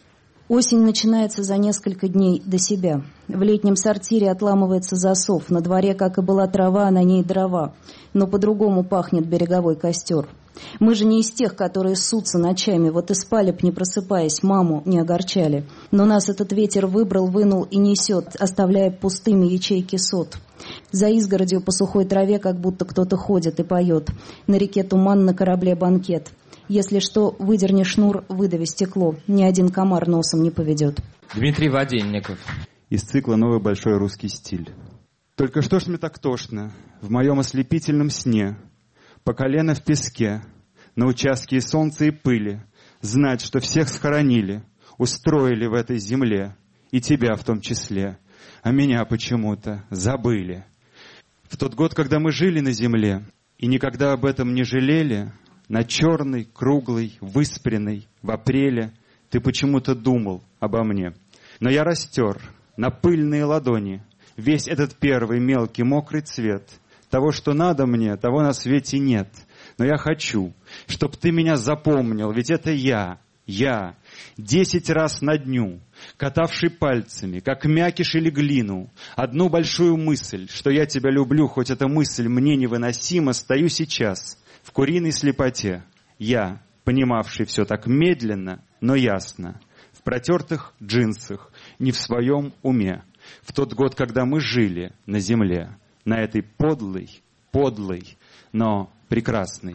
Осень начинается за несколько дней до себя. В летнем сортире отламывается засов. На дворе, как и была трава, на ней дрова. Но по-другому пахнет береговой костер. Мы же не из тех, которые ссутся ночами. Вот и спали б, не просыпаясь, маму не огорчали. Но нас этот ветер выбрал, вынул и несет, оставляя пустыми ячейки сот. За изгородью по сухой траве как будто кто-то ходит и поет. На реке туман, на корабле банкет. Если что, выдерни шнур, выдави стекло. Ни один комар носом не поведет. Дмитрий Воденников. Из цикла «Новый большой русский стиль». Только что ж мне так тошно в моем ослепительном сне, по колено в песке, на участке и солнца, и пыли, знать, что всех схоронили, устроили в этой земле, и тебя в том числе, а меня почему-то забыли. В тот год, когда мы жили на земле и никогда об этом не жалели, на черный, круглый, выспренный, в апреле ты почему-то думал обо мне. Но я растер на пыльные ладони весь этот первый мелкий мокрый цвет. Того, что надо мне, того на свете нет. Но я хочу, чтоб ты меня запомнил, ведь это я, я, десять раз на дню, катавший пальцами, как мякиш или глину, одну большую мысль, что я тебя люблю, хоть эта мысль мне невыносима, стою сейчас в куриной слепоте. Я, понимавший все так медленно, но ясно, в протертых джинсах, не в своем уме, в тот год, когда мы жили на земле, на этой подлой, подлой, но прекрасной.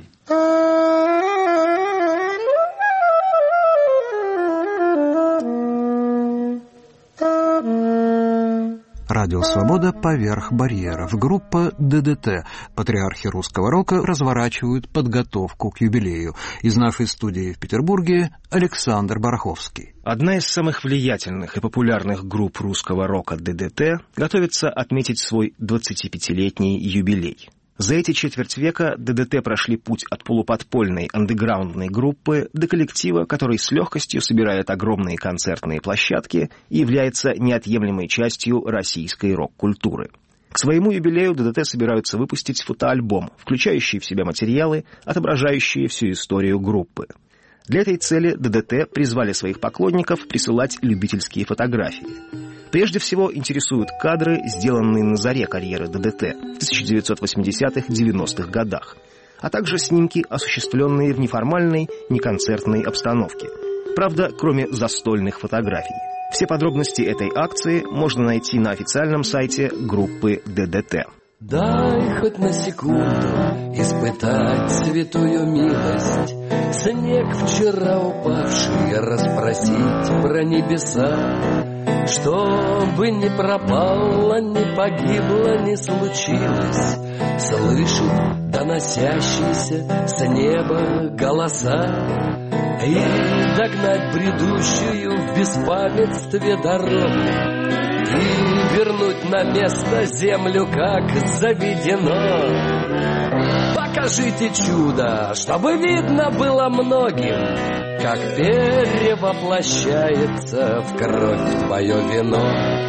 Радио «Свобода» поверх барьеров. Группа ДДТ, патриархи русского рока, разворачивают подготовку к юбилею. Из нашей студии в Петербурге Александр Бараховский. Одна из самых влиятельных и популярных групп русского рока ДДТ готовится отметить свой двадцатипятилетний юбилей. За эти четверть века ДДТ прошли путь от полуподпольной андеграундной группы до коллектива, который с легкостью собирает огромные концертные площадки и является неотъемлемой частью российской рок-культуры. К своему юбилею ДДТ собираются выпустить фотоальбом, включающий в себя материалы, отображающие всю историю группы. Для этой цели ДДТ призвали своих поклонников присылать любительские фотографии. Прежде всего интересуют кадры, сделанные на заре карьеры ДДТ в тысяча девятьсот восьмидесятых-девяностых годах, а также снимки, осуществленные в неформальной, неконцертной обстановке. Правда, кроме застольных фотографий. Все подробности этой акции можно найти на официальном сайте группы ДДТ. Дай хоть на секунду испытать святую милость, снег вчера упавший расспросить про небеса. Чтобы не пропало, не погибло, не случилось, слышу доносящиеся с неба голоса. И догнать бредущую в беспамятстве дорогу и вернуть на место землю, как заведено. Покажите чудо, чтобы видно было многим, как перевоплощается в кровь твое вино.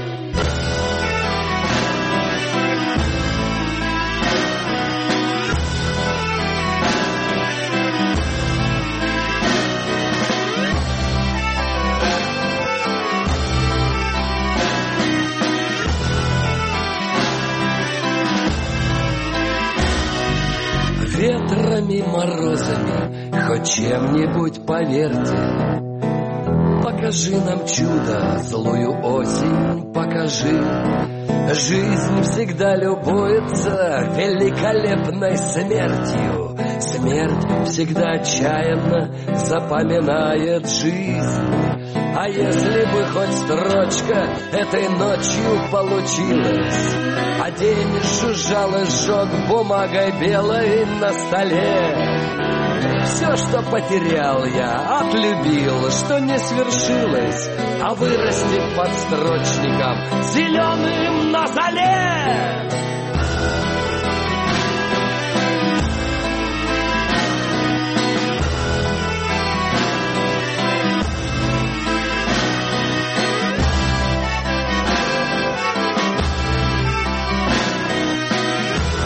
Ветрами, морозами, хоть чем-нибудь поверьте. Покажи нам чудо, злую осень покажи. Жизнь всегда любуется великолепной смертью. Смерть всегда отчаянно запоминает жизнь. А если бы хоть строчка этой ночью получилась, а день жужжал и сжег бумагой белой на столе. Все, что потерял я, отлюбил, что не свершилось, а вырастет под строчником зеленым на зале.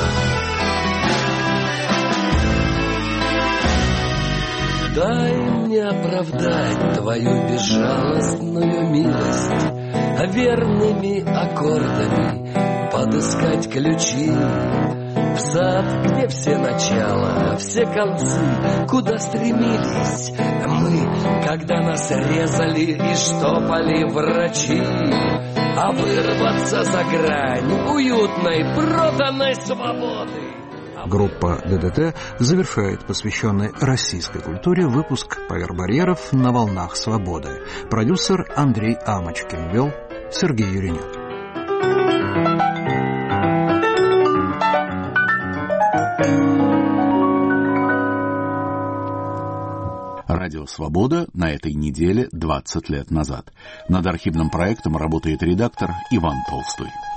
Дай мне не оправдать твою безжалостную милость, а верными аккордами подыскать ключи в сад, где все начала, все концы, куда стремились мы, когда нас резали и штопали врачи, а вырваться за грань уютной, проданной свободы. Группа ДДТ завершает посвященный российской культуре выпуск «Поверх барьеров» на волнах свободы. Продюсер Андрей Амочкин, вел Сергей Юринин. Радио «Свобода» на этой неделе двадцать лет назад. Над архивным проектом работает редактор Иван Толстой.